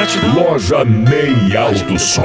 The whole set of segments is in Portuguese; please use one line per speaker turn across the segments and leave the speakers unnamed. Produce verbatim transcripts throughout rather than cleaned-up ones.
gratidão.
Loja Ney Alto Som.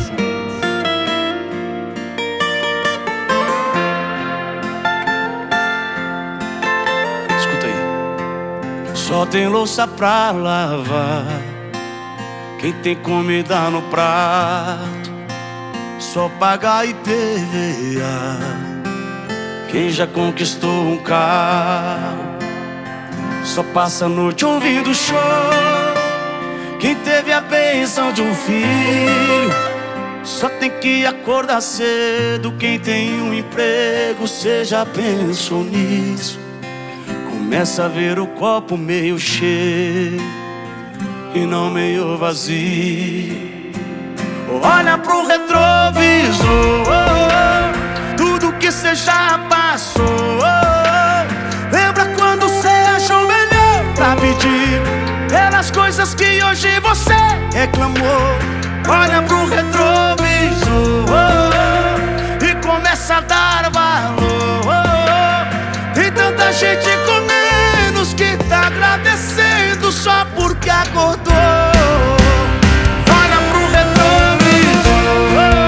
Escuta aí. Só tem louça pra lavar, quem tem comida no prato só paga I P V A. Quem já conquistou um carro só passa a noite ouvindo show. Quem teve a bênção de um filho só tem que acordar cedo. Quem tem um emprego, cê já pensou nisso? Começa a ver o copo meio cheio e não meio vazio. Olha pro retrovisor, tudo que cê já passou. Lembra quando cê achou melhor pra pedir pelas coisas que hoje você reclamou? Olha pro retrovisor e começa a dar valor. Tem tanta gente com menos que tá agradecendo só porque acordou. Olha pro retrovisor.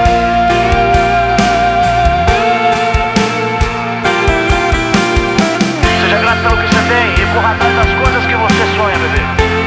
Seja grato pelo que você tem e corra atrás das coisas que você sonha, bebê.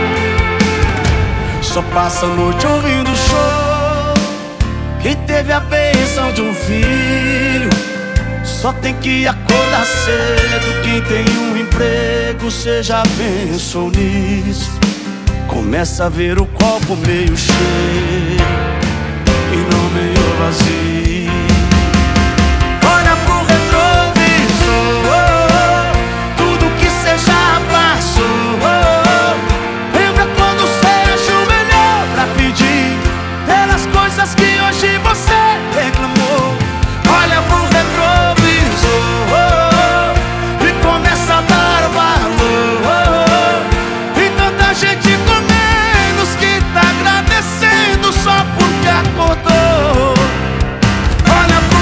Só passa a noite ouvindo show. Quem teve a bênção de um filho só tem que acordar cedo. Quem tem um emprego, cê já pensou nisso? Começa a ver o copo meio cheio e não meio vazio. Olha pro retrovisor, tudo que cê já passou. Lembra quando cê achou melhor pra pedir pelas coisas que hoje você reclamou? Olha pro retrovisor e começa a dar valor. Tem tanta gente com menos que tá agradecendo só porque acordou. Olha pro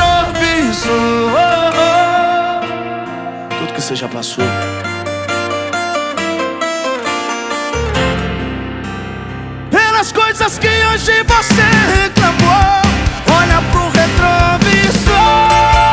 retrovisor, tudo que você já passou. Pelas coisas que hoje você reclamou. Olha pro retrovisor.